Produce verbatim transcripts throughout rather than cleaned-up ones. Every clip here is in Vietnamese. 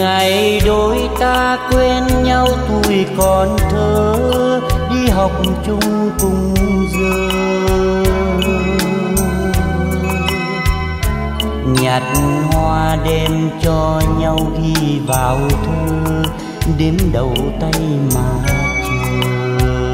Ngày đôi ta quen nhau tuổi còn thơ, đi học chung cùng giờ. Nhặt hoa đem cho nhau ghi vào thơ, đếm đầu tay mà chờ.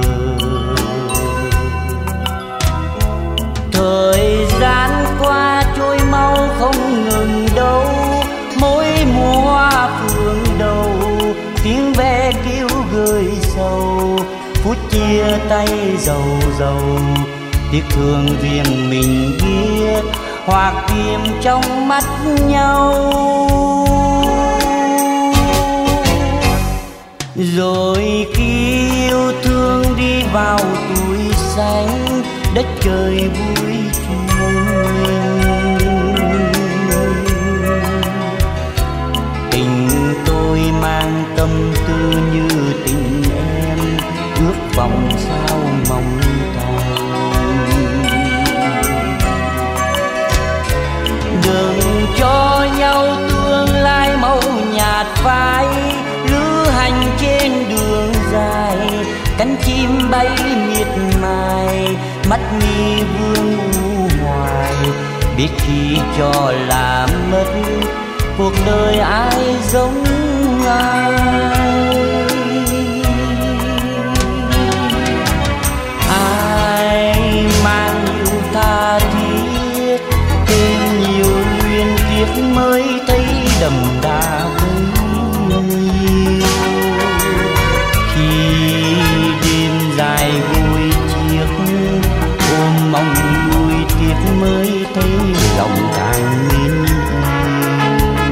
Thời gian qua trôi mau không ngừng đâu, mỗi mùa hoa phượng đầu, tiếng ve kêu gợi sầu, phút chia tay dầu dầu. Tiếc thương riêng mình biết, hoặc tìm trong mắt nhau. Rồi khi yêu thương đi vào tuổi xanh, đất trời vui chuyện tình tôi mang tâm tư như tình em, ước vọng sao mong thành. Đừng cho nhau tương lai màu nhạt phai, lữ hành trên đường dài, cánh chim bay miệt mài, mắt mi vương u hoài. Biết khi cho là mất, cuộc đời ai giống ai. Ai mang yêu tha thiết, thêm nhiều luyến tiếc mới thấy đậm đà bấy nhiêu. Khi đêm dài vui chiếc, ôm mong nuôi tiếc mới thấy lòng càng mến yêu.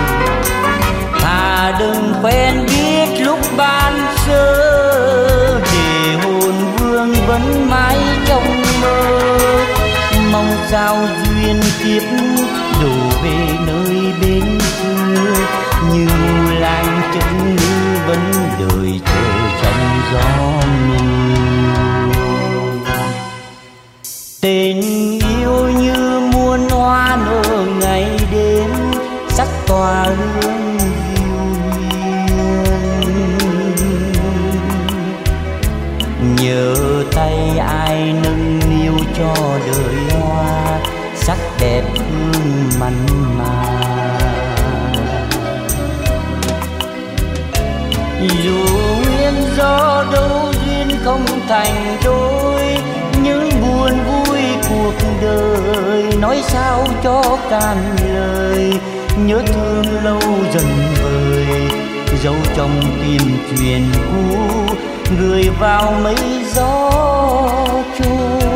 Thà đừng quen biết lúc ban sơ, để hồn vương vẫn mãi trong mơ. Mong sao duyên kiếp đổ về nơi bên xưa, như lang chân như vẫn đời chờ trong gió mưa. Tình yêu như muôn hoa nở ngày đêm, sắc tỏa hương diệu hiền. Nhớ tay ai nâng niu cho đời hoa, sắc đẹp hương mặn mà. Dù nguyên do đâu duyên không thành đôi, những buồn vui cuộc đời nói sao cho cạn lời. Nhớ thương lâu dần vời, dấu trong tim chuyện cũ, gửi vào mây gió trôi.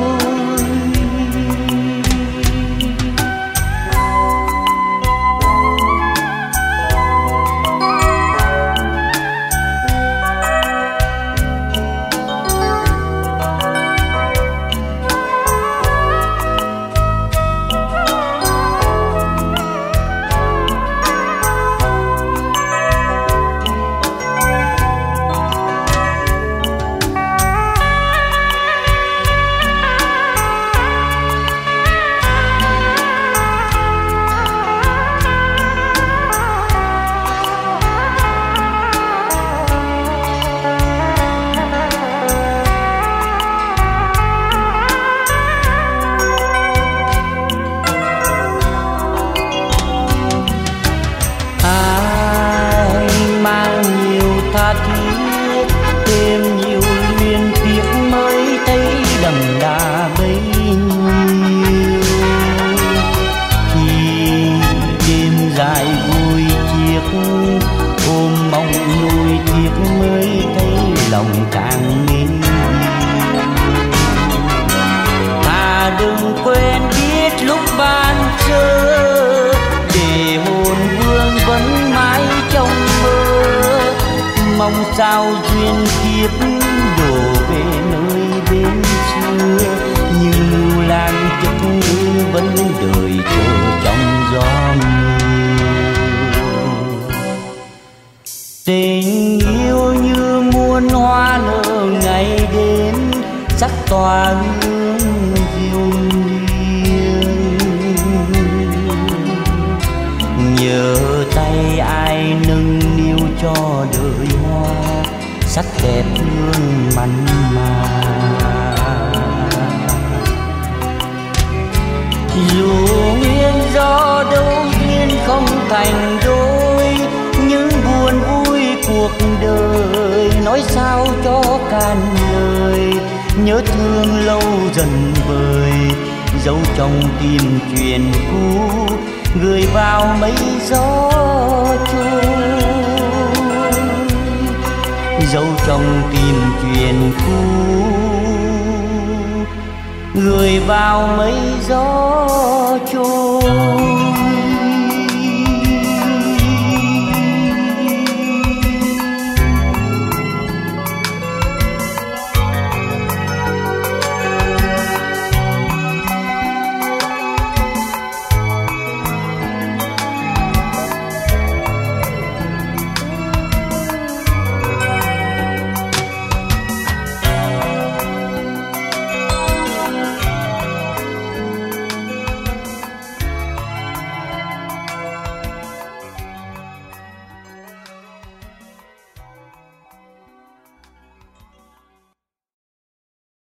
Tha thiết thêm nhiều luyến tiếc mới thấy đậm đà bấy nhiêu. Khi đêm dài vui chiếc, ôm mong nuôi tiếc mới thấy lòng càng mến. Thà đừng quen biết lúc ban sơ, để hồn vương vẫn mãi trong mơ. Mong sao duyên kiếp đổ về nơi bên xưa, như lan chất nữ vẫn đời chờ trong gió mưa. Tình yêu như muôn hoa nở ngày đêm, sắc tỏa hương diệu hiền. Nhớ tay ai cho đời hoa sắc đẹp hương mặn mà. Dù nguyên do đâu duyên không thành đôi, những buồn vui cuộc đời nói sao cho cạn lời. Nhớ thương lâu dần vơi, dấu trong tim chuyện cũ gửi vào mây gió trôi. Dấu trong tim chuyện cũ gửi vào mây gió trôi.